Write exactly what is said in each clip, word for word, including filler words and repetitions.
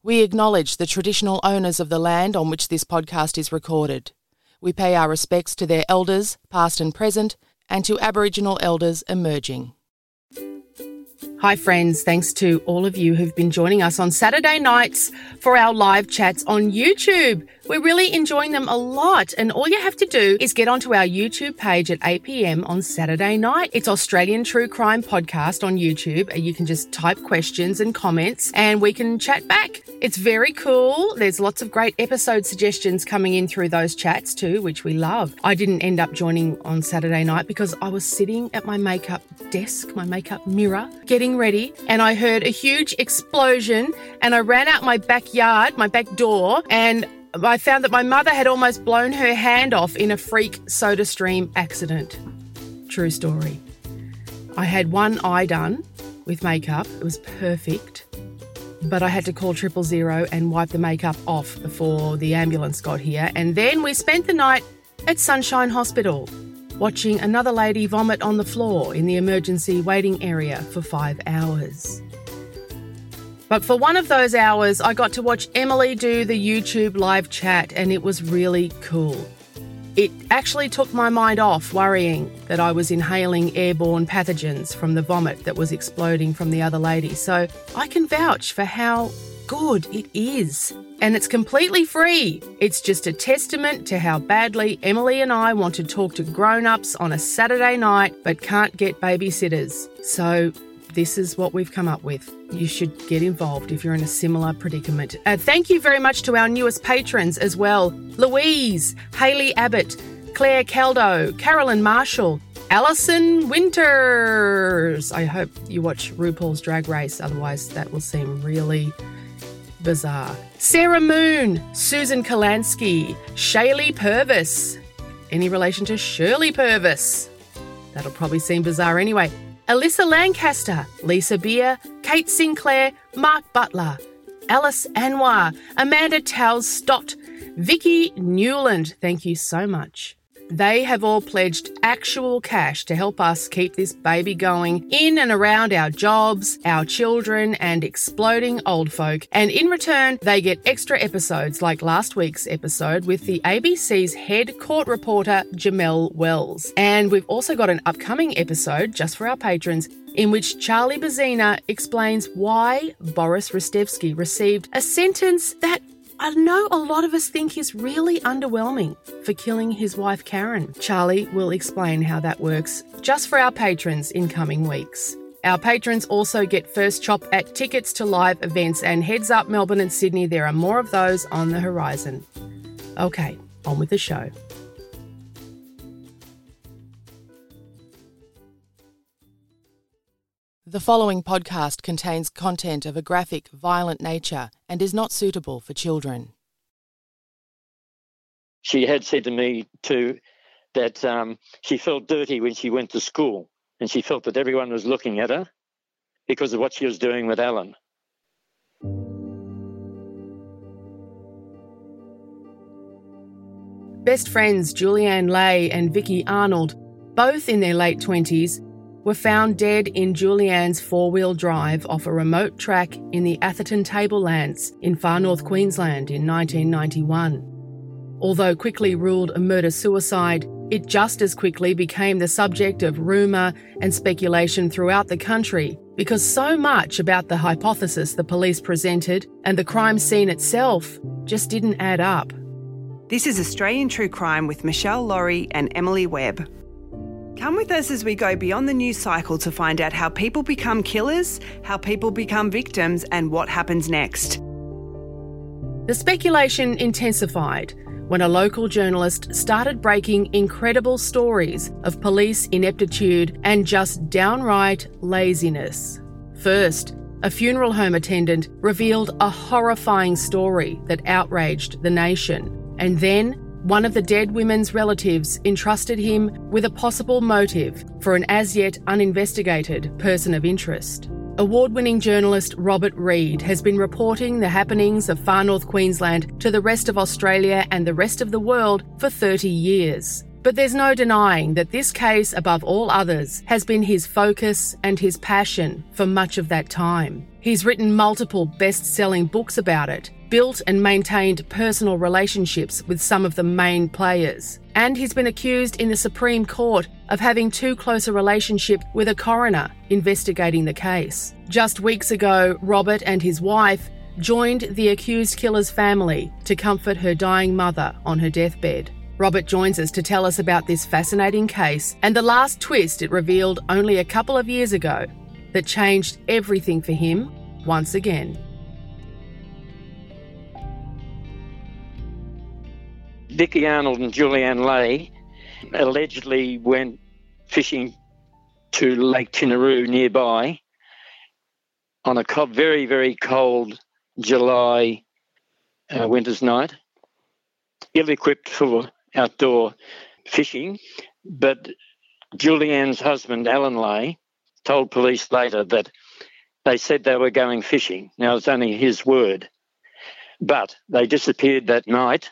We acknowledge the traditional owners of the land on which this podcast is recorded. We pay our respects to their elders, past and present, and to Aboriginal elders emerging. Hi friends, thanks to all of you who've been joining us on Saturday nights for our live chats on YouTube. We're really enjoying them a lot, and all you have to do is get onto our YouTube page at eight p.m. on Saturday night. It's Australian True Crime Podcast on YouTube. You can just type questions and comments and we can chat back. It's very cool. There's lots of great episode suggestions coming in through those chats too, which we love. I didn't end up joining on Saturday night because I was sitting at my makeup desk, my makeup mirror, getting ready, and I heard a huge explosion and I ran out my backyard, my back door, and I found that my mother had almost blown her hand off in a freak SodaStream accident. True story. I had one eye done with makeup. It was perfect. But I had to call triple zero and wipe the makeup off before the ambulance got here. And then we spent the night at Sunshine Hospital, watching another lady vomit on the floor in the emergency waiting area for five hours. But for one of those hours, I got to watch Emily do the YouTube live chat, and it was really cool. It actually took my mind off worrying that I was inhaling airborne pathogens from the vomit that was exploding from the other lady. So I can vouch for how good it is. And it's completely free. It's just a testament to how badly Emily and I want to talk to grown-ups on a Saturday night but can't get babysitters. So this is what we've come up with. You should get involved if you're in a similar predicament. Uh, thank you very much to our newest patrons as well. Louise, Hayley Abbott, Claire Caldo, Carolyn Marshall, Alison Winters. I hope you watch RuPaul's Drag Race, otherwise that will seem really bizarre. Sarah Moon, Susan Kalansky, Shaylee Purvis. Any relation to Shirley Purvis? That'll probably seem bizarre anyway. Alyssa Lancaster, Lisa Beer, Kate Sinclair, Mark Butler, Alice Anwar, Amanda Towles Stott, Vicky Newland. Thank you so much. They have all pledged actual cash to help us keep this baby going in and around our jobs, our children, and exploding old folk. And in return, they get extra episodes like last week's episode with the A B C's head court reporter, Jamel Wells. And we've also got an upcoming episode, just for our patrons, in which Charlie Bazina explains why Boris Ristevsky received a sentence that I know a lot of us think is really underwhelming for killing his wife Karen. Charlie will explain how that works just for our patrons in coming weeks. Our patrons also get first chop at tickets to live events, and heads up Melbourne and Sydney, there are more of those on the horizon. Okay, on with the show. The following podcast contains content of a graphic, violent nature and is not suitable for children. She had said to me too that um, she felt dirty when she went to school, and she felt that everyone was looking at her because of what she was doing with Alan. Best friends Julianne Leigh and Vicky Arnold, both in their late twenties, were found dead in Julianne's four-wheel drive off a remote track in the Atherton Tablelands in far north Queensland in nineteen ninety-one. Although quickly ruled a murder-suicide, it just as quickly became the subject of rumour and speculation throughout the country because so much about the hypothesis the police presented and the crime scene itself just didn't add up. This is Australian True Crime with Michelle Laurie and Emily Webb. Come with us as we go beyond the news cycle to find out how people become killers, how people become victims, and what happens next. The speculation intensified when a local journalist started breaking incredible stories of police ineptitude and just downright laziness. First, a funeral home attendant revealed a horrifying story that outraged the nation. And then, one of the dead women's relatives entrusted him with a possible motive for an as-yet uninvestigated person of interest. Award-winning journalist Robert Reid has been reporting the happenings of far north Queensland to the rest of Australia and the rest of the world for thirty years. But there's no denying that this case, above all others, has been his focus and his passion for much of that time. He's written multiple best-selling books about it, built and maintained personal relationships with some of the main players, and he's been accused in the Supreme Court of having too close a relationship with a coroner investigating the case. Just weeks ago, Robert and his wife joined the accused killer's family to comfort her dying mother on her deathbed. Robert joins us to tell us about this fascinating case and the last twist it revealed only a couple of years ago that changed everything for him once again. Vicky Arnold and Julianne Leigh allegedly went fishing to Lake Tinaroo nearby on a co- very, very cold July uh, winter's night, ill-equipped for outdoor fishing. But Julianne's husband, Alan Leigh, told police later that they said they were going fishing. Now, it's only his word. But they disappeared that night,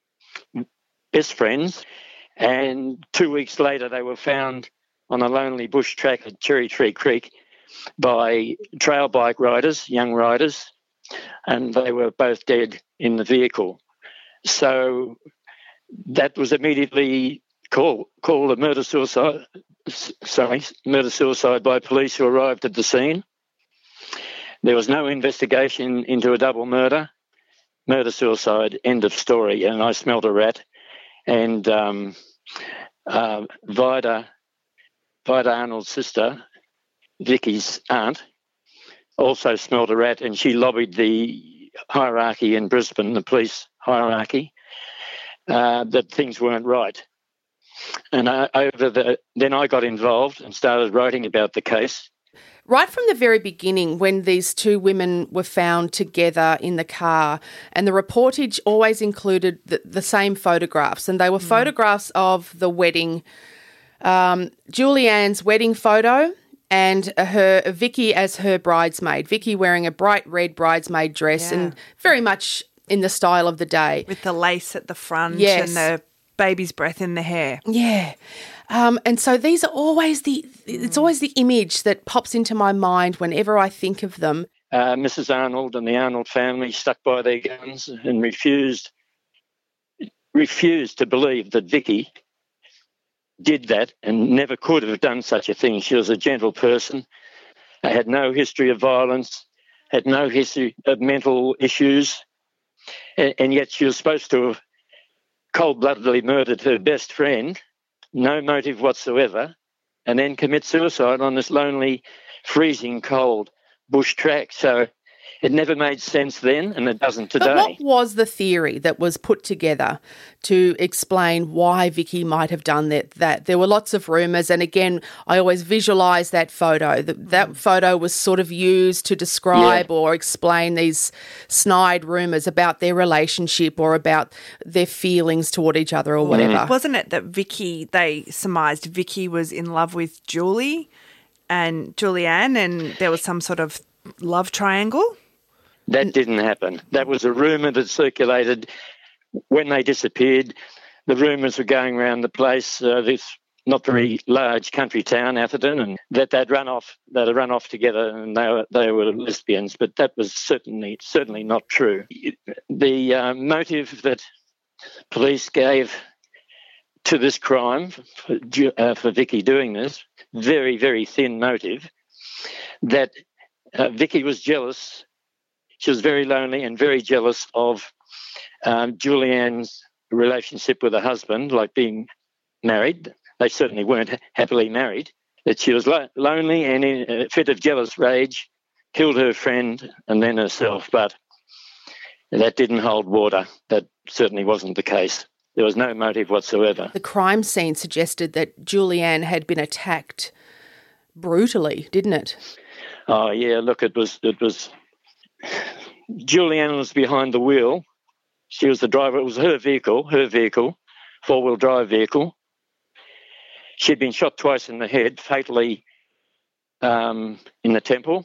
best friends, and two weeks later they were found on a lonely bush track at Cherry Tree Creek by trail bike riders, young riders, and they were both dead in the vehicle. So that was immediately called, called a murder-suicide, sorry, murder-suicide by police who arrived at the scene. There was no investigation into a double murder. Murder-suicide, end of story. And I smelled a rat. And um, uh, Vida, Vida Arnold's sister, Vicky's aunt, also smelled a rat, and she lobbied the hierarchy in Brisbane, the police hierarchy, uh, that things weren't right. And I, over the then I got involved and started writing about the case. Right from the very beginning, when these two women were found together in the car, and the reportage always included the, the same photographs, and they were mm. photographs of the wedding, um, Julianne's wedding photo, and her Vicky as her bridesmaid. Vicky wearing a bright red bridesmaid dress, yeah. and very much in the style of the day, with the lace at the front, yes. and the baby's breath in the hair. Yeah. Um, and so these are always the, it's always the image that pops into my mind whenever I think of them. Uh, Missus Arnold and the Arnold family stuck by their guns and refused, refused to believe that Vicky did that and never could have done such a thing. She was a gentle person, had no history of violence, had no history of mental issues, and, and yet she was supposed to have cold-bloodedly murdered her best friend, no motive whatsoever, and then commit suicide on this lonely, freezing cold bush track. So it never made sense then, and it doesn't today. But what was the theory that was put together to explain why Vicky might have done that? That there were lots of rumours, and again, I always visualise that photo. That, that photo was sort of used to describe yeah. or explain these snide rumours about their relationship or about their feelings toward each other or whatever. Mm. Wasn't it that Vicky, they surmised Vicky was in love with Julie and Julianne, and there was some sort of love triangle? That didn't happen. That was a rumour that circulated when they disappeared. The rumours were going around the place, uh, this not very large country town, Atherton, and that they'd run off, they'd run off together, and they were they were lesbians. But that was certainly certainly not true. The uh, motive that police gave to this crime for, uh, for Vicky doing this, very very thin motive, that uh, Vicky was jealous. She was very lonely and very jealous of um, Julianne's relationship with her husband, like being married. They certainly weren't happily married. That she was lo- lonely and in a fit of jealous rage, killed her friend and then herself. But that didn't hold water. That certainly wasn't the case. There was no motive whatsoever. The crime scene suggested that Julianne had been attacked brutally, didn't it? Oh, yeah, look, it was... It was Julianne was behind the wheel. She was the driver. It was her vehicle, her vehicle, four-wheel drive vehicle. She'd been shot twice in the head, fatally um, in the temple.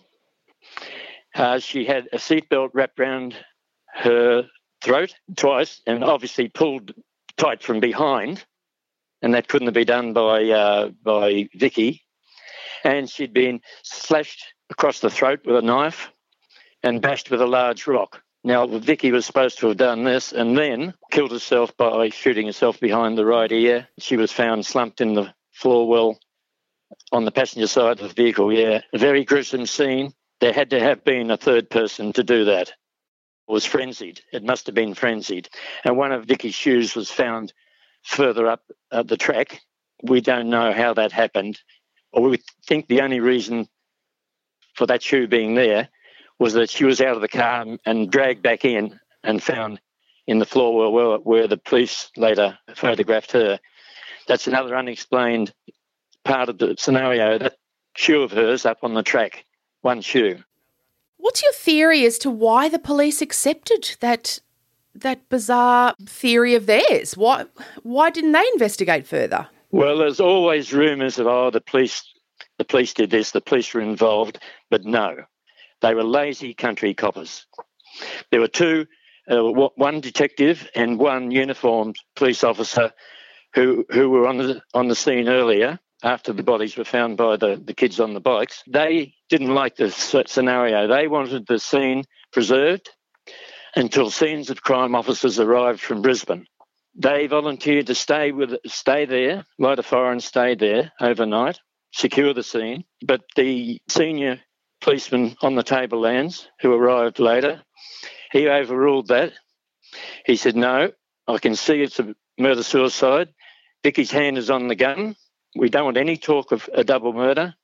Uh, she had a seatbelt wrapped around her throat twice and obviously pulled tight from behind, and that couldn't have been done by, uh, by Vicky. And she'd been slashed across the throat with a knife. and bashed with a large rock. Now, Vicky was supposed to have done this and then killed herself by shooting herself behind the right ear. She was found slumped in the floor well on the passenger side of the vehicle, yeah. A very gruesome scene. There had to have been a third person to do that. It was frenzied. It must have been frenzied. And one of Vicky's shoes was found further up uh, the track. We don't know how that happened. Or we think the only reason for that shoe being there was that she was out of the car and dragged back in and found in the floor where, where the police later photographed her. That's another unexplained part of the scenario, that shoe of hers up on the track, one shoe. What's your theory as to why the police accepted that that bizarre theory of theirs? Why why didn't they investigate further? Well, there's always rumours of, oh, the police, the police did this, the police were involved, but no. They were lazy country coppers. There were two, uh, one detective and one uniformed police officer who who were on the on the scene earlier after the bodies were found by the, the kids on the bikes. They didn't like the scenario. They wanted the scene preserved until scenes of crime officers arrived from Brisbane. They volunteered to stay with stay there, light a fire and stay there overnight, secure the scene. But the senior policeman on the Tablelands, who arrived later, he overruled that. He said, no, I can see it's a murder-suicide. Vicky's hand is on the gun. We don't want any talk of a double murder.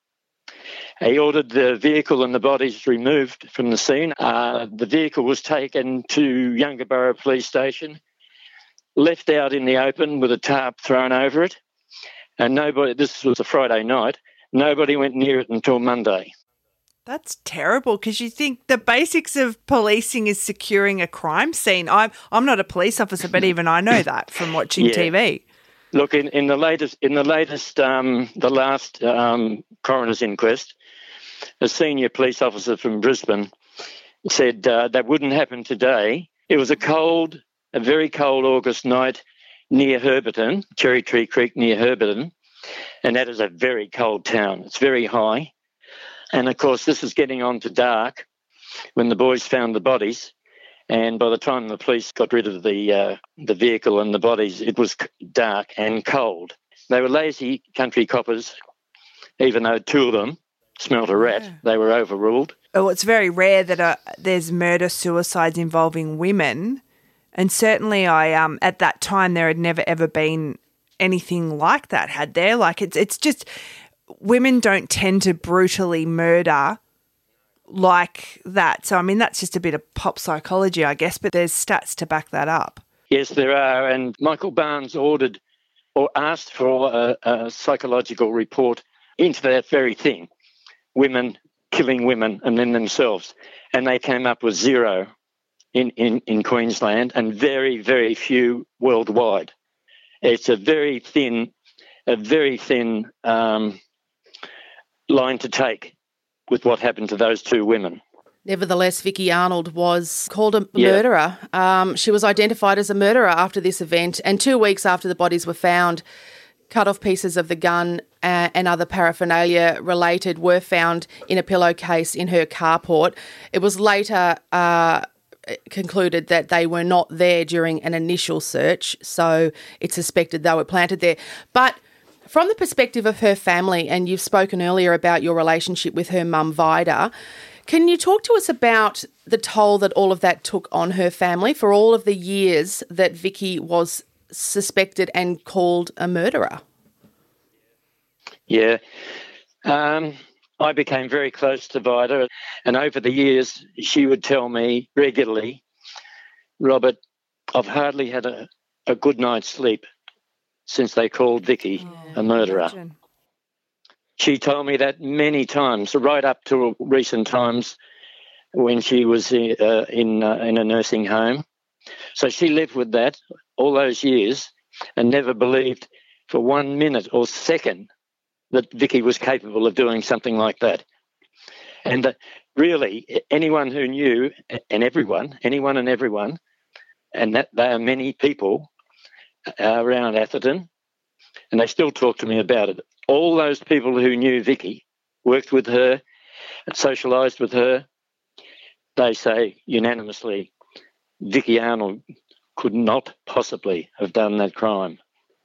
He ordered the vehicle and the bodies removed from the scene. Uh, the vehicle was taken to Yungaburra Police Station, left out in the open with a tarp thrown over it, and nobody, this was a Friday night, nobody went near it until Monday. That's terrible, because you think the basics of policing is securing a crime scene. I'm I'm not a police officer, but even I know that from watching yeah. T V. Look, in, in the latest, in the latest, um, the last um, coroner's inquest, a senior police officer from Brisbane said uh, that wouldn't happen today. It was a cold, a very cold August night near Herberton, Cherry Tree Creek near Herberton, and that is a very cold town. It's very high. And, of course, this is getting on to dark when the boys found the bodies. And by the time the police got rid of the uh, the vehicle and the bodies, it was dark and cold. They were lazy country coppers, even though two of them smelt a rat. Yeah. They were overruled. Oh, it's very rare that uh, there's murder-suicides involving women. And certainly I um at that time there had never, ever been anything like that, had there? Like, it's it's just... women don't tend to brutally murder like that. So, I mean, that's just a bit of pop psychology, I guess, but there's stats to back that up. Yes, there are. And Michael Barnes ordered or asked for a, a psychological report into that very thing, women killing women and then themselves. And they came up with zero in, in, in Queensland and very, very few worldwide. It's a very thin, a very thin... Um, line to take with what happened to those two women. Nevertheless, Vicky Arnold was called a yeah. murderer. Um, she was identified as a murderer after this event, and two weeks after the bodies were found, cut-off pieces of the gun uh, and other paraphernalia related were found in a pillowcase in her carport. It was later uh, concluded that they were not there during an initial search, so it's suspected they were planted there. But from the perspective of her family, and you've spoken earlier about your relationship with her mum, Vida, can you talk to us about the toll that all of that took on her family for all of the years that Vicky was suspected and called a murderer? Yeah. Um, I became very close to Vida, and over the years she would tell me regularly, Robert, I've hardly had a, a good night's sleep since they called Vicky oh, a murderer. Imagine. She told me that many times, right up to recent times when she was uh, in uh, in a nursing home. So she lived with that all those years and never believed for one minute or second that Vicky was capable of doing something like that. And uh, really, anyone who knew, and everyone, anyone and everyone, and that there are many people Uh, around Atherton, and they still talk to me about it. All those people who knew Vicky, worked with her, socialised with her, they say unanimously Vicky Arnold could not possibly have done that crime.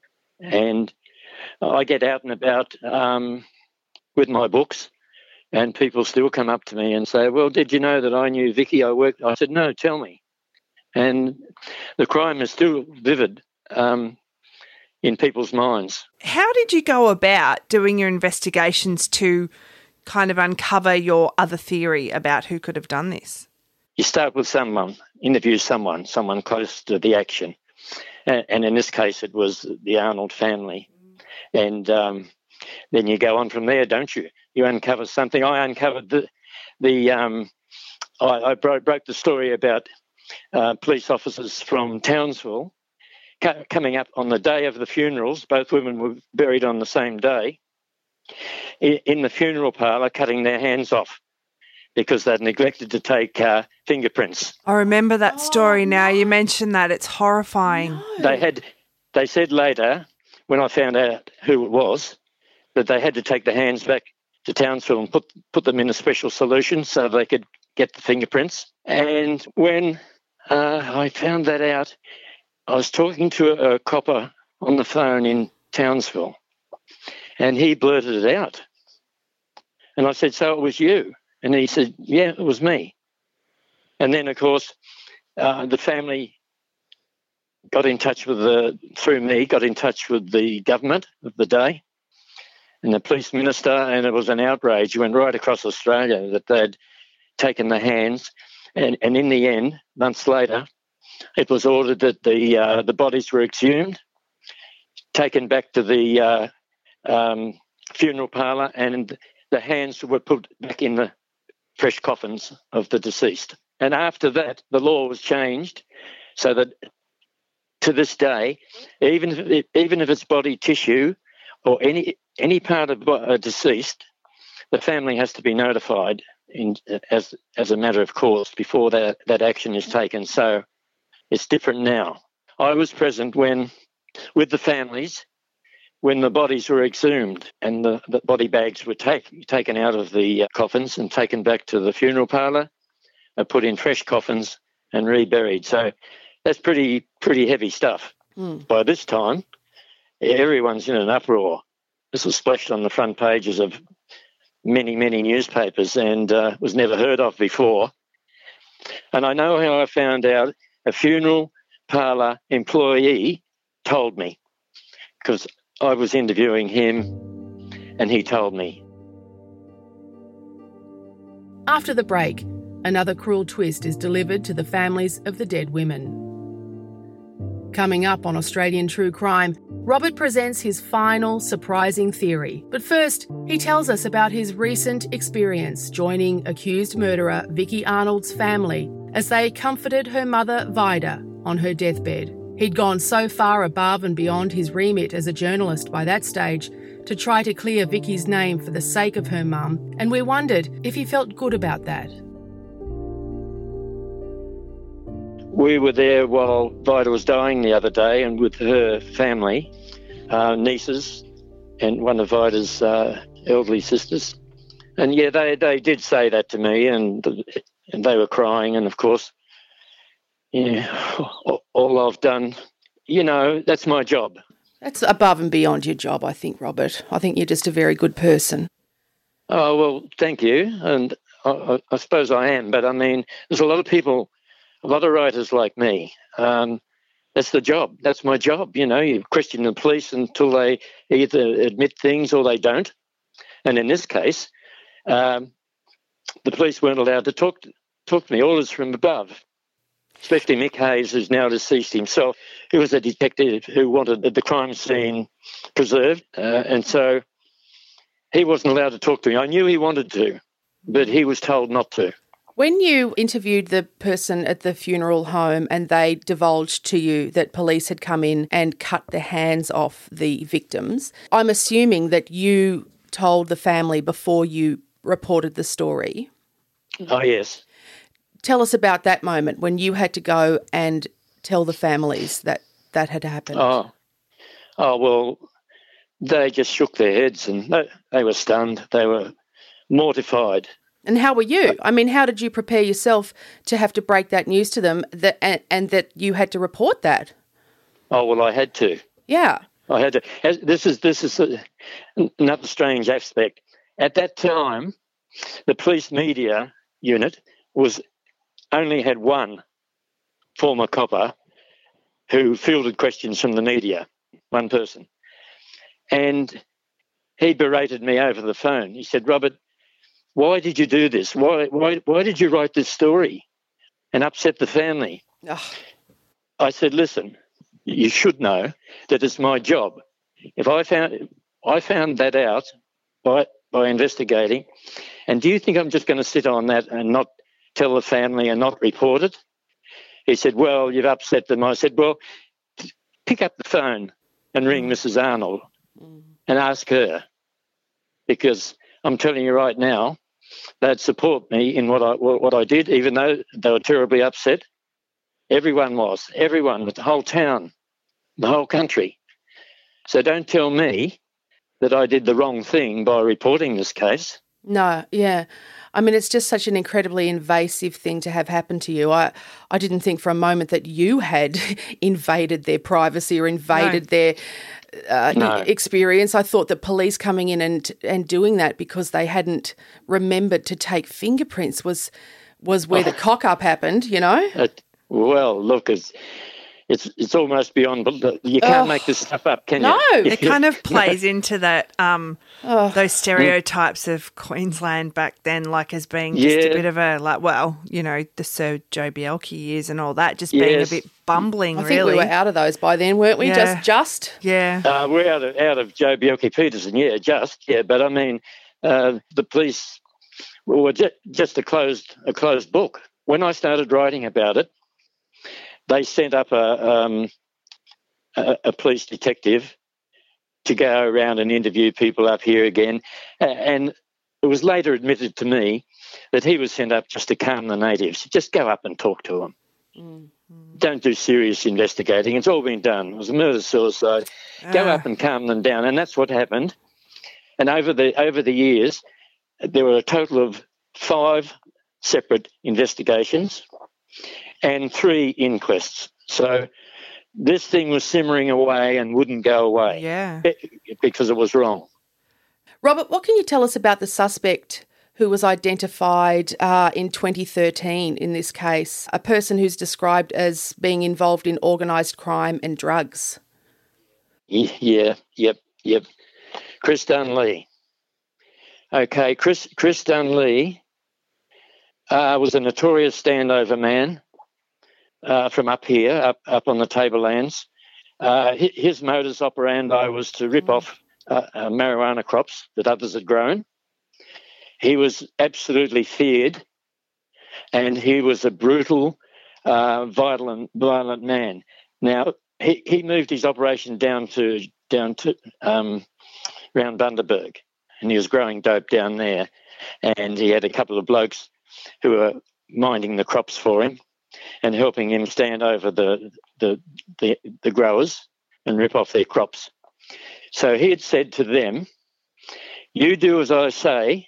And I get out and about um, with my books, and people still come up to me and say, well, did you know that I knew Vicky? I worked. I said, no, tell me. And the crime is still vivid um, in people's minds. How did you go about doing your investigations to kind of uncover your other theory about who could have done this? You start with someone, interview someone, someone close to the action. And, and in this case, it was the Arnold family. And um, then you go on from there, don't you? You uncover something. I uncovered the, the um, I, I broke, broke the story about uh, police officers from Townsville co- coming up on the day of the funerals. Both women were buried on the same day. In, in the funeral parlour, cutting their hands off because they'd neglected to take uh, fingerprints. I remember that story oh, now. No. You mentioned that. It's horrifying. No. They had. They said later, when I found out who it was, that they had to take the hands back to Townsville and put put them in a special solution so they could get the fingerprints. And when uh, I found that out, I was talking to a, a copper on the phone in Townsville, and he blurted it out. And I said, so it was you? And he said, yeah, it was me. And then, of course, uh, the family got in touch with the, through me, got in touch with the government of the day and the police minister, and it was an outrage. It went right across Australia that they'd taken the hands. And, and in the end, months later, it was ordered that the uh, the bodies were exhumed, taken back to the uh, um, funeral parlour, and the hands were put back in the fresh coffins of the deceased. And after that, the law was changed so that to this day, even if it, even if it's body tissue or any any part of a deceased, the family has to be notified in, as as a matter of course before that, that action is taken. So it's different now. I was present when, with the families, when the bodies were exhumed and the, the body bags were take, taken out of the coffins and taken back to the funeral parlour, and put in fresh coffins and reburied. So that's pretty pretty heavy stuff. Mm. By this time, everyone's in an uproar. This was splashed on the front pages of many, many newspapers and uh, was never heard of before. And I know how I found out. A funeral parlour employee told me, because I was interviewing him and he told me. After the break, another cruel twist is delivered to the families of the dead women. Coming up on Australian True Crime, Robert presents his final surprising theory. But first, he tells us about his recent experience joining accused murderer Vicky Arnold's family as they comforted her mother, Vida, on her deathbed. He'd gone so far above and beyond his remit as a journalist by that stage to try to clear Vicky's name for the sake of her mum, and we wondered if he felt good about that. We were there while Vida was dying the other day, and with her family, uh, nieces and one of Vida's uh, elderly sisters. And yeah, they, they did say that to me, and, and they were crying. And of course, yeah, all I've done, you know, that's my job. That's above and beyond your job, I think, Robert. I think you're just a very good person. Oh, well, thank you. And I, I suppose I am. But I mean, there's a lot of people, a lot of writers like me. Um, that's the job. That's my job. You know, you question the police until they either admit things or they don't. And in this case, um, the police weren't allowed to talk to, talk to me. Orders from above. Especially Mick Hayes, who's now deceased himself, who was a detective who wanted the crime scene preserved. Uh, and so he wasn't allowed to talk to me. I knew he wanted to, but he was told not to. When you interviewed the person at the funeral home and they divulged to you that police had come in and cut the hands off the victims, I'm assuming that you told the family before you reported the story. Oh, yes. Tell us about that moment when you had to go and tell the families that that had happened. Oh, oh well, they just shook their heads and they, they were stunned. They were mortified. And how were you? I mean, how did you prepare yourself to have to break that news to them that and, and that you had to report that? Oh, well, I had to. Yeah. I had to. As, this is this is a, another strange aspect. At that time, the police media unit was only had one former copper who fielded questions from the media, one person. And he berated me over the phone. He said, Robert, why did you do this? Why why why did you write this story and upset the family? Ugh. I said, listen, you should know that it's my job. If I found I found that out by by investigating, and do you think I'm just going to sit on that and not tell the family and not report it? He said, well, you've upset them. I said, well, pick up the phone and ring Missus Arnold mm. and ask her, because I'm telling you right now, they'd support me in what I what I did, even though they were terribly upset. Everyone was, everyone, the whole town, the whole country. So don't tell me that I did the wrong thing by reporting this case. No, yeah. I mean, it's just such an incredibly invasive thing to have happen to you. I, I didn't think for a moment that you had invaded their privacy or invaded no. their uh, no. experience. I thought that police coming in and and doing that because they hadn't remembered to take fingerprints was was where oh. the cock-up happened, you know? Uh, well, look, it's... It's it's almost beyond. You can't oh, make this stuff up, can no. you? No, it kind of plays into that um, oh. those stereotypes of Queensland back then, like as being just yeah. a bit of a like, well, you know, the Sir Joe Bielke years and all that, just being yes. a bit bumbling. I think really, we were out of those by then, weren't we? Yeah. Just, just. Yeah, uh, we're out of out of Joe Bielke Peterson. Yeah, just yeah. But I mean, uh, the police were just, just a closed a closed book. When I started writing about it, they sent up a. Um, A, a police detective to go around and interview people up here again. And it was later admitted to me that he was sent up just to calm the natives. Just go up and talk to them. Mm-hmm. Don't do serious investigating. It's all been done. It was a murder-suicide. Uh. Go up and calm them down. And that's what happened. And over the over the years, there were a total of five separate investigations and three inquests. So this thing was simmering away and wouldn't go away. Yeah. Because it was wrong. Robert, what can you tell us about the suspect who was identified uh, in twenty thirteen in this case, a person who's described as being involved in organised crime and drugs? Yeah, yep, yep. Chris Dunlea. Okay, Chris Chris Dunlea uh, was a notorious standover man. Uh, from up here, up up on the Tablelands. Uh, his modus operandi was to rip off uh, uh, marijuana crops that others had grown. He was absolutely feared, and he was a brutal, uh, violent, violent man. Now, he, he moved his operation down to down to um, around Bundaberg, and he was growing dope down there, and he had a couple of blokes who were minding the crops for him and helping him stand over the, the the the growers and rip off their crops. So he had said to them, you do as I say,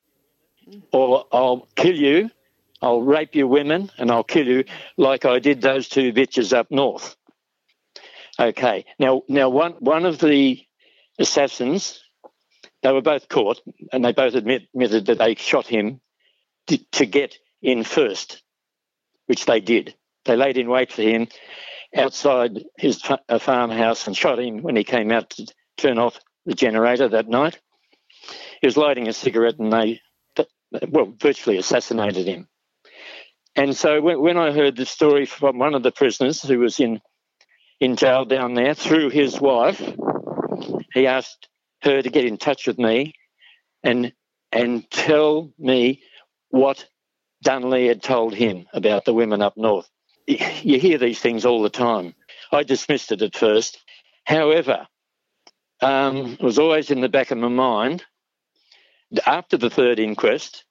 or I'll kill you, I'll rape your women, and I'll kill you like I did those two bitches up north. Okay, now now one, one of the assassins, they were both caught, and they both admit, admitted that they shot him to, to get in first, which they did. They laid in wait for him outside his farmhouse and shot him when he came out to turn off the generator that night. He was lighting a cigarette and they, well, virtually assassinated him. And so when, when I heard the story from one of the prisoners who was in, in jail down there through his wife, he asked her to get in touch with me and and tell me what Dunlea had told him about the women up north. You hear these things all the time. I dismissed it at first. However, um, it was always in the back of my mind. After the third inquest,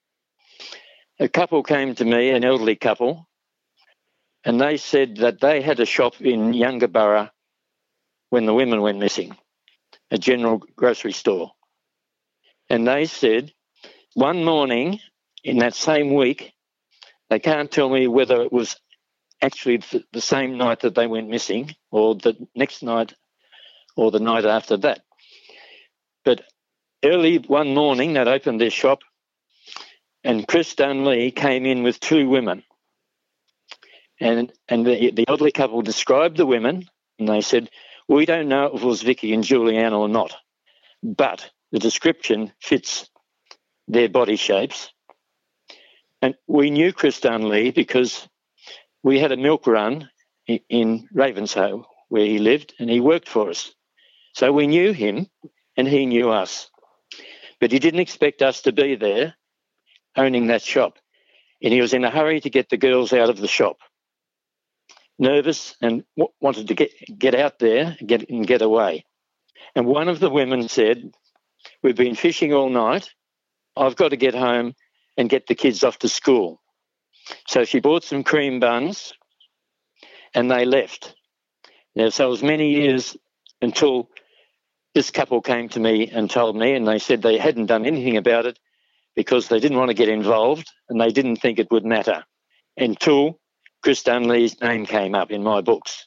a couple came to me, an elderly couple, and they said that they had a shop in Yungaburra when the women went missing, a general grocery store. And they said one morning in that same week. They can't tell me whether it was actually th- the same night that they went missing or the next night or the night after that. But early one morning, they'd opened their shop and Chris Dunley came in with two women. And and the, the elderly couple described the women and they said, we don't know if it was Vicky and Julianne or not, but the description fits their body shapes. And we knew Chris Dunley because we had a milk run in, in Ravenshoe where he lived and he worked for us. So we knew him and he knew us. But he didn't expect us to be there owning that shop. And he was in a hurry to get the girls out of the shop. Nervous and w- wanted to get, get out there and get, and get away. And one of the women said, we've been fishing all night. I've got to get home and get the kids off to school. So she bought some cream buns and they left. Now, so it was many years until this couple came to me and told me, and they said they hadn't done anything about it because they didn't want to get involved and they didn't think it would matter until Chris Dunley's name came up in my books.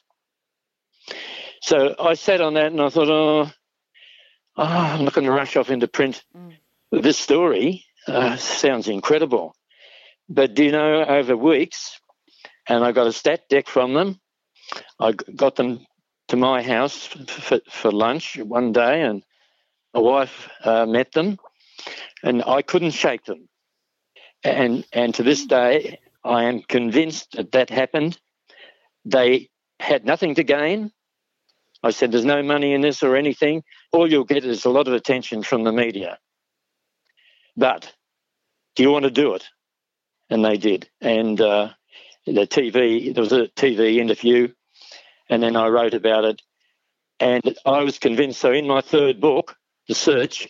So I sat on that and I thought, oh, oh I'm not going to rush off into print. Mm. This story uh, sounds incredible. But do you know, over weeks, and I got a stat deck from them, I got them to my house for, for lunch one day and my wife uh, met them and I couldn't shake them. And and to this day, I am convinced that that happened. They had nothing to gain. I said, there's no money in this or anything. All you'll get is a lot of attention from the media. But do you want to do it? And they did. And uh, the T V, there was a T V interview, and then I wrote about it. And I was convinced. So in my third book, The Search,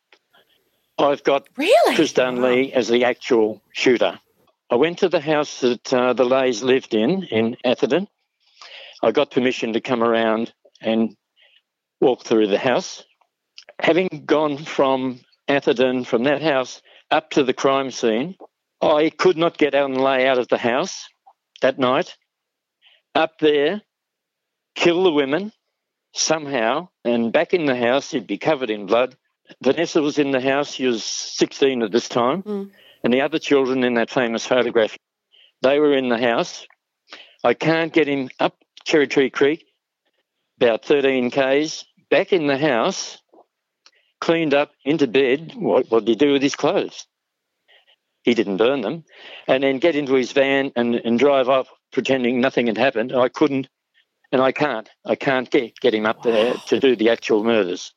I've got really? Chris Dunley as the actual shooter. I went to the house that uh, the Leys lived in, in Atherton. I got permission to come around and walk through the house. Having gone from Atherton, from that house, up to the crime scene, I could not get out and lay out of the house that night. Up there, kill the women somehow, and back in the house, he'd be covered in blood. Vanessa was in the house. She was sixteen at this time. Mm. And the other children in that famous photograph, they were in the house. I can't get him up Cherry Tree Creek, about thirteen kays, back in the house, cleaned up, into bed. What, what did he do with his clothes? He didn't burn them. And then get into his van and, and drive off pretending nothing had happened. I couldn't, and I can't. I can't get, get him up wow. there to do the actual murders.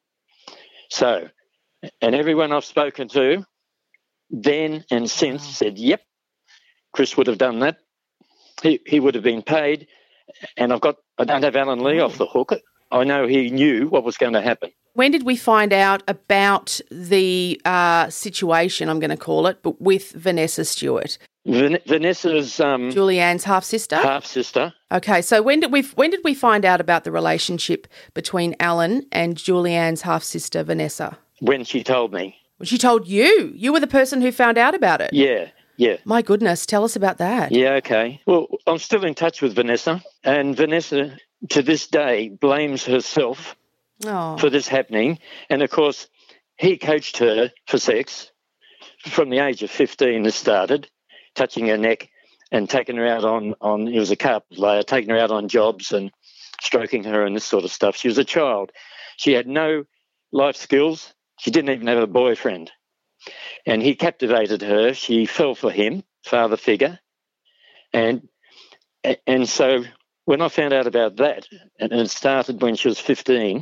So, and everyone I've spoken to then and since wow. said, yep, Chris would have done that. He he would have been paid. And I've got, I don't have Alan Lee off the hook. I know he knew what was going to happen. When did we find out about the uh, situation, I'm going to call it, but with Vanessa Stewart? Van- Vanessa's um, Julianne's half sister. Half sister. Okay, so when did we when did we find out about the relationship between Alan and Julianne's half sister Vanessa? When she told me. When she told you, you were the person who found out about it. Yeah, yeah. My goodness, tell us about that. Yeah, okay. Well, I'm still in touch with Vanessa, and Vanessa to this day blames herself oh. for this happening. And of course, he coached her for sex from the age of fifteen. This started. Touching her neck and taking her out on, on he was a carpet layer, taking her out on jobs and stroking her and this sort of stuff. She was a child. She had no life skills. She didn't even have a boyfriend. And he captivated her. She fell for him, father figure. And and so when I found out about that, and it started when she was fifteen,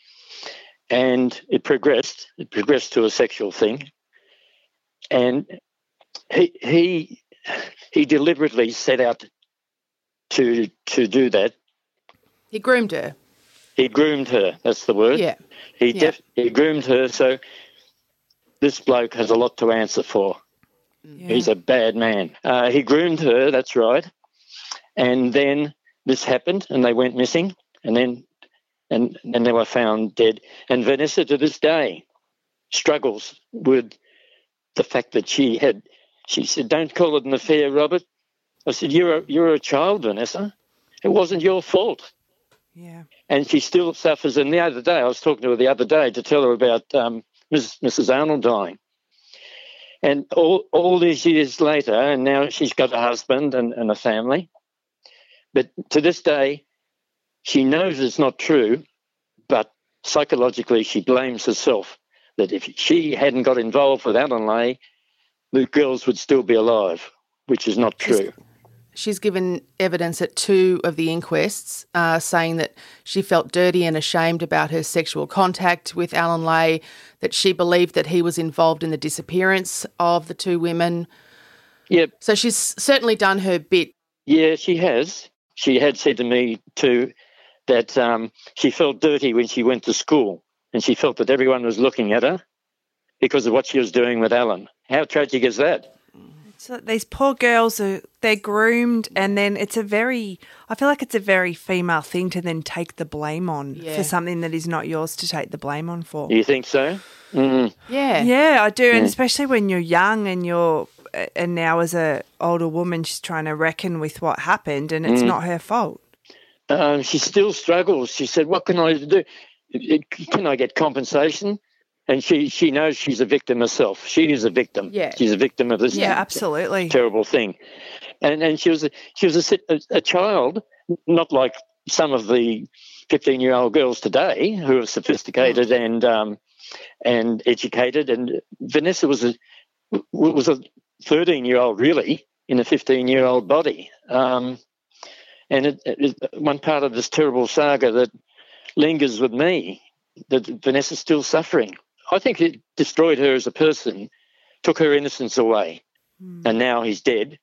and it progressed, it progressed to a sexual thing. And He he he deliberately set out to to do that. He groomed her. He groomed her. That's the word. Yeah. He yeah. def, he groomed her. So this bloke has a lot to answer for. Yeah. He's a bad man. Uh, he groomed her. That's right. And then this happened, and they went missing, and then and then they were found dead. And Vanessa to this day struggles with the fact that she had, she said, don't call it an affair, Robert. I said, you're a, you're a child, Vanessa. It wasn't your fault. Yeah. And she still suffers. And the other day, I was talking to her the other day to tell her about um, Missus Arnold dying. And all, all these years later, and now she's got a husband and, and a family. But to this day, she knows it's not true, but psychologically she blames herself that if she hadn't got involved with Alan Leigh, the girls would still be alive, which is not true. She's, she's given evidence at two of the inquests uh, saying that she felt dirty and ashamed about her sexual contact with Alan Leigh, that she believed that he was involved in the disappearance of the two women. Yep. So she's certainly done her bit. Yeah, she has. She had said to me too that um, she felt dirty when she went to school, and she felt that everyone was looking at her because of what she was doing with Alan. How tragic is that? So these poor girls, are they're groomed, and then it's a very, I feel like it's a very female thing to then take the blame on Yeah. for something that is not yours to take the blame on for. You think so? Mm. Yeah. Yeah, I do, and Yeah. especially when you're young and you're, and now as a older woman, she's trying to reckon with what happened, and it's Mm. not her fault. Um, she still struggles. She said, what can I do? Can I get compensation? And she, she knows she's a victim herself. She is a victim. Yeah. She's a victim of this Yeah, absolutely. terrible thing. And and she was a, she was a, a, a child, not like some of the fifteen-year-old girls today who are sophisticated and um, and educated. And Vanessa was a was a thirteen-year-old really in a fifteen-year-old body. Um, and it, it, one part of this terrible saga that lingers with me, that Vanessa's still suffering. I think it destroyed her as a person, took her innocence away, mm. and now he's dead.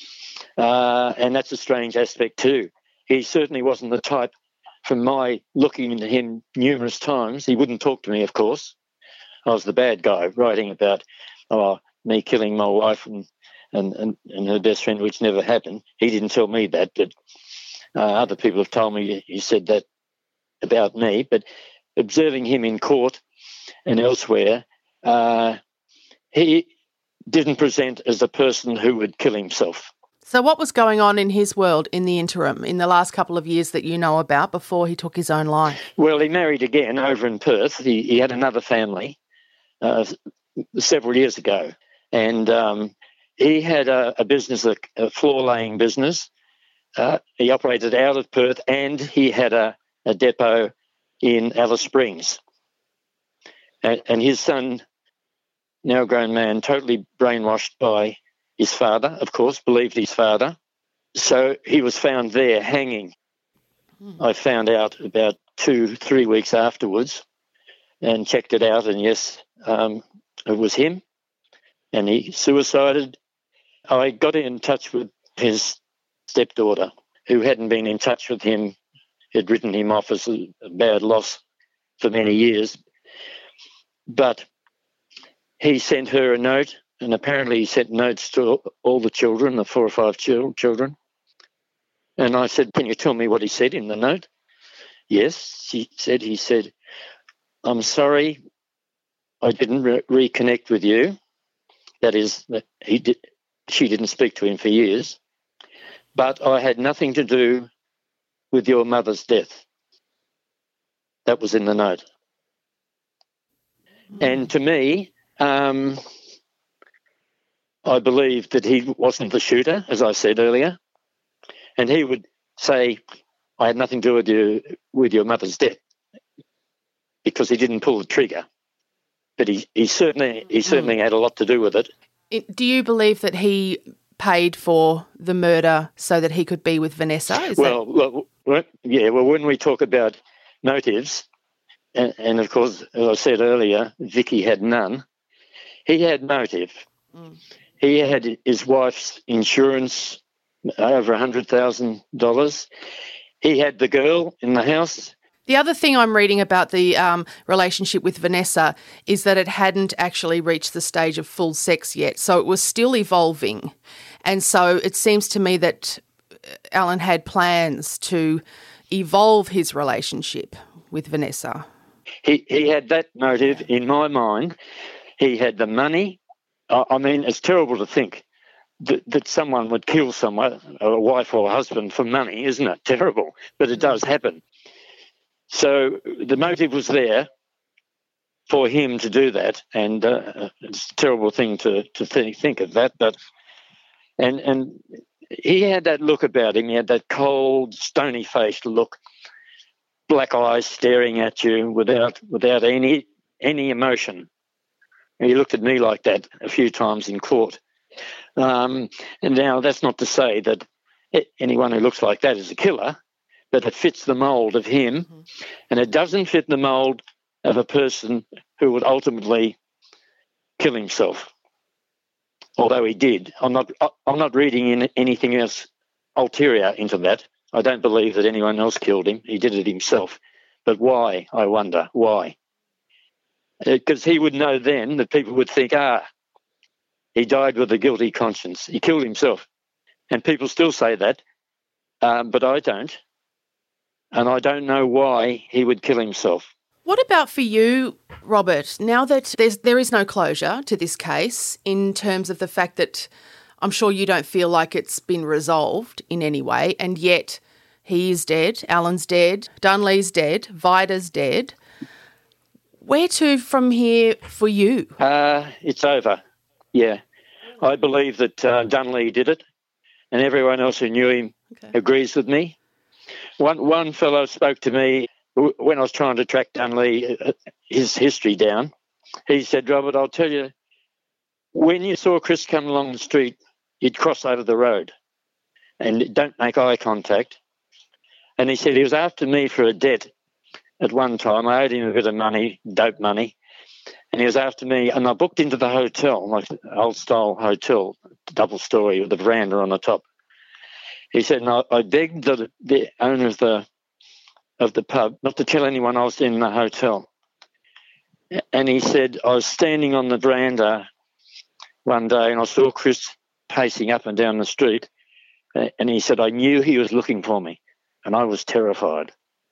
Uh, and that's a strange aspect too. He certainly wasn't the type, from my looking into him numerous times, he wouldn't talk to me, of course. I was the bad guy writing about oh, me killing my wife and, and, and, and her best friend, which never happened. He didn't tell me that, but uh, other people have told me he said that about me. But observing him in court and elsewhere, uh, he didn't present as a person who would kill himself. So what was going on in his world in the interim, in the last couple of years that you know about before he took his own life? Well, he married again over in Perth. He, he had another family uh, several years ago. And um, he had a, a business, a, a floor-laying business. Uh, he operated out of Perth, and he had a, a depot in Alice Springs. And, and his son, now a grown man, totally brainwashed by his father, of course, believed his father. So he was found there hanging. Mm. I found out about two, three weeks afterwards and checked it out, and yes, um, it was him, and he suicided. I got in touch with his stepdaughter, who hadn't been in touch with him, had written him off as a, a bad loss for many years. But he sent her a note, and apparently he sent notes to all the children, the four or five children. And I said, can you tell me what he said in the note? Yes, she said, he said, I'm sorry I didn't re- reconnect with you. That is, he did, she didn't speak to him for years. But I had nothing to do with your mother's death. That was in the note. Mm. And to me, um, I believe that he wasn't the shooter, as I said earlier, and he would say, I had nothing to do with you, with your mother's death, because he didn't pull the trigger. But he, he certainly he certainly mm. had a lot to do with it. it. Do you believe that he paid for the murder so that he could be with Vanessa? Is well, that... well, yeah, well, when we talk about motives, and, and of course, as I said earlier, Vicky had none, he had motive. Mm. He had his wife's insurance, over one hundred thousand dollars. He had the girl in the house. The other thing I'm reading about the um, relationship with Vanessa is that it hadn't actually reached the stage of full sex yet, so it was still evolving. And so it seems to me that Alan had plans to evolve his relationship with Vanessa. He, he had that motive in my mind. He had the money I, I mean, it's terrible to think that, that someone would kill someone, a wife or a husband, for money, isn't it? Terrible. But it does happen. So the motive was there for him to do that, and uh, it's a terrible thing to, to th- think of that. But and and he had that look about him. He had that cold, stony-faced look, black eyes staring at you without without any any emotion. And he looked at me like that a few times in court. Um, and now that's not to say that anyone who looks like that is a killer, but it fits the mould of him, mm-hmm. and it doesn't fit the mould of a person who would ultimately kill himself. Although he did. I'm not I'm not reading in anything else ulterior into that. I don't believe that anyone else killed him. He did it himself. But why, I wonder, why? Because he would know then that people would think, ah, he died with a guilty conscience. He killed himself. And people still say that, um, but I don't. And I don't know why he would kill himself. What about for you, Robert, now that there's, there is no closure to this case in terms of the fact that I'm sure you don't feel like it's been resolved in any way, and yet he is dead, Alan's dead, Dunlea's dead, Vida's dead. Where to from here for you? Uh, it's over, yeah. I believe that uh, Dunlea did it, and everyone else who knew him okay. agrees with me. One one fellow spoke to me when I was trying to track Dunlea, his history down. He said, Robert, I'll tell you, when you saw Chris come along the street, you'd cross over the road and don't make eye contact. And he said he was after me for a debt at one time. I owed him a bit of money, dope money, and he was after me. And I booked into the hotel, like an old-style hotel, double story with a veranda on the top. He said, and I, I begged the, the owner of the of the pub not to tell anyone I was in the hotel. And he said, I was standing on the veranda one day and I saw Chris pacing up and down the street, and he said, I knew he was looking for me, and I was terrified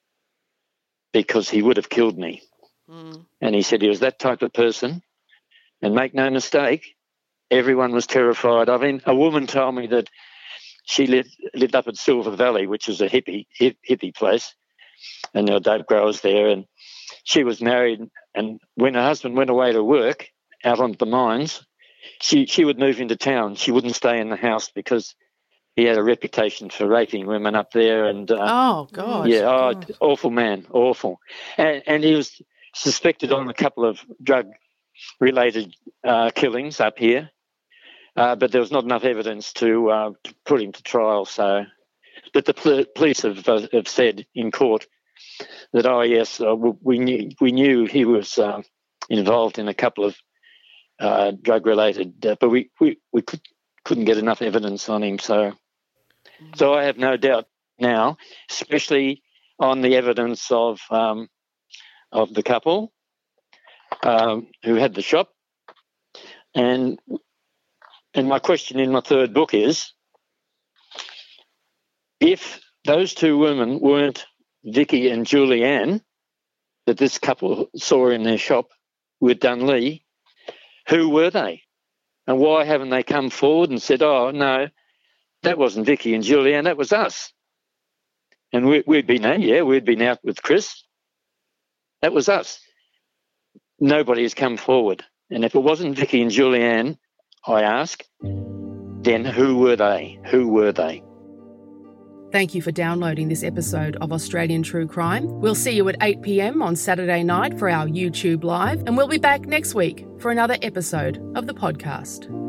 because he would have killed me. Mm. And he said he was that type of person, and make no mistake, everyone was terrified of him. A woman told me that she lived, lived up at Silver Valley, which is a hippie hip, hippie place, and there were dope growers there, and she was married, and when her husband went away to work out on the mines, she, she would move into town. She wouldn't stay in the house because he had a reputation for raping women up there. And uh, oh, God. Yeah, oh, God. Awful man, awful. And, and he was suspected on a couple of drug-related uh, killings up here, uh, but there was not enough evidence to, uh, to put him to trial, so... But the pl- police have, uh, have said in court that, oh, yes, uh, we knew we knew he was uh, involved in a couple of uh, drug-related, uh, but we, we, we could, couldn't get enough evidence on him. So, mm-hmm. so I have no doubt now, especially on the evidence of um, of the couple um, who had the shop. And and my question in my third book is, if those two women weren't Vicky and Julianne that this couple saw in their shop with Dunlea, who were they? And why haven't they come forward and said, oh, no, that wasn't Vicky and Julianne, that was us. And we, we'd been out, yeah, we'd been out with Chris. That was us. Nobody has come forward. And if it wasn't Vicky and Julianne, I ask, then who were they? Who were they? Thank you for downloading this episode of Australian True Crime. We'll see you at eight p.m. on Saturday night for our YouTube Live, and we'll be back next week for another episode of the podcast.